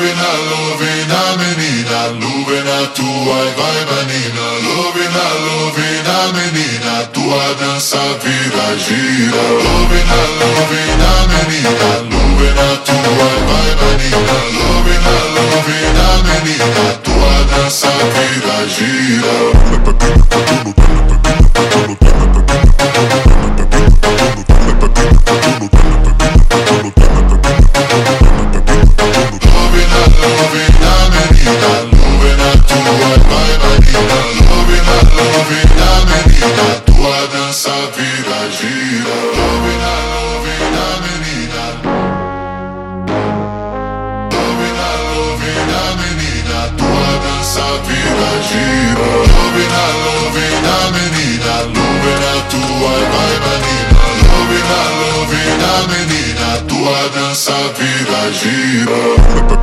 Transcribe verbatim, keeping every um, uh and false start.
Love na, love na menina, love na tua e vai menina. Love na, love na menina, tua dança vira gira. Love na, love na menina, love na tua e vai menina. Love na, love na menina, tua dança vira gira. Tua dança vira gira.